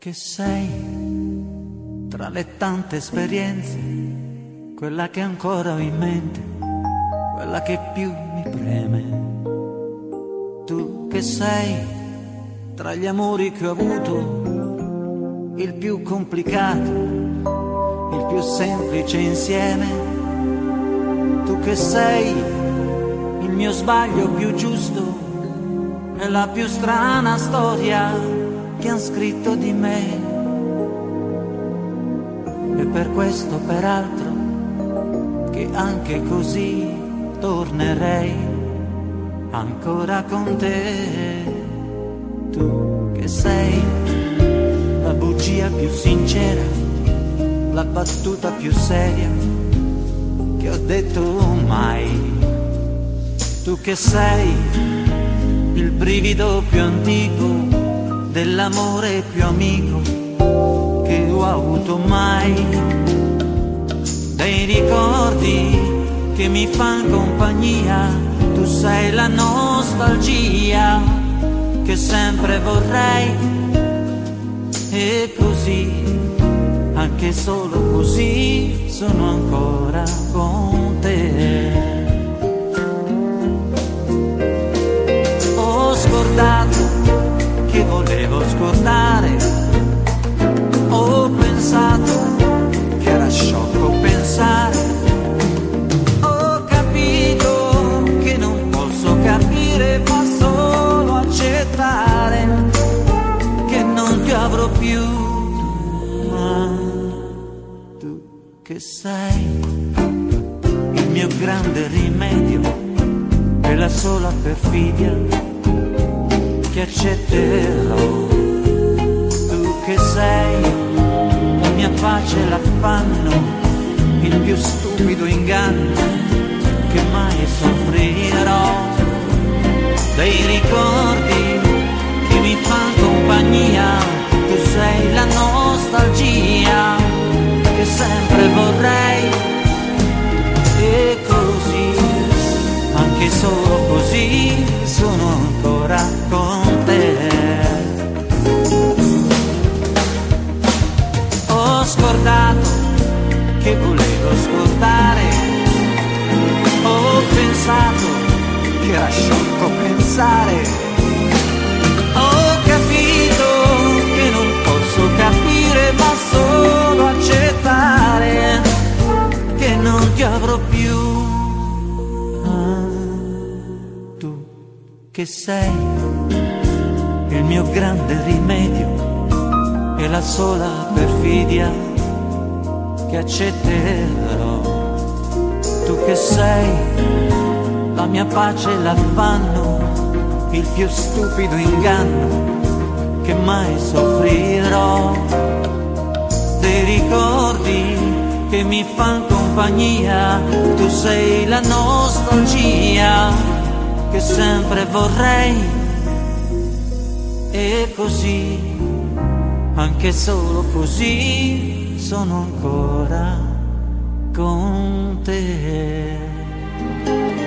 che sei, tra le tante esperienze, quella che ancora ho in mente, quella che più mi preme. Tu che sei, tra gli amori che ho avuto, il più complicato, il più semplice insieme. Tu che sei, il mio sbaglio più giusto e la più strana storia che han scritto di me. E per questo peraltro che anche così tornerei ancora con te. Tu che sei la bugia più sincera, la battuta più seria che ho detto mai. Tu che sei il brivido più antico dell'amore più amico che ho avuto mai. Dei ricordi che mi fan compagnia, tu sei la nostalgia che sempre vorrei. E così, anche solo così, sono ancora con te. Ho scordato che volevo scordare, ho pensato che era sciocco pensare, ho capito che non posso capire ma solo accettare che non ti avrò più. Ma tu che sei il mio grande rimedio e la sola perfidia che accetterò. Tu che sei la mia pace e l'affanno, il più stupido inganno che mai soffrirò. Dei ricordi che mi fan compagnia, tu sei la nostalgia che sempre vorrei. E così, anche solo così, sono ancora con te. Ho scordato che volevo scordare, ho pensato che era sciocco pensare, ho capito che non posso capire ma solo accettare che non ti avrò più. Tu che sei il mio grande rimedio e la sola perfidia che accetterò. Tu che sei la mia pace e l'affanno, il più stupido inganno che mai soffrirò. Dei ricordi che mi fan compagnia, tu sei la nostalgia che sempre vorrei. E così, anche solo così, sono ancora con te.